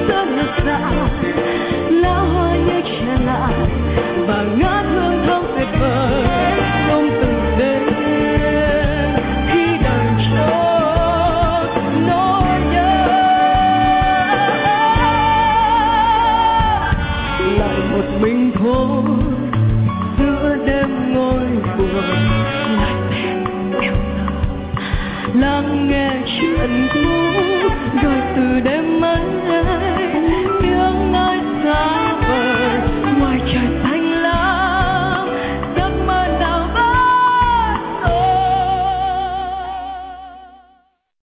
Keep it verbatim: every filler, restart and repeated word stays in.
rất là xa, lá hoa như trở lại và ngát hương thơm tuyệt vời không từng đến khi đời trôi nỗi nhớ. Lại một mình thôi giữa đêm ngồi buồn lại thêm yêu lắng nghe chuyện cũ rồi từ đêm ấy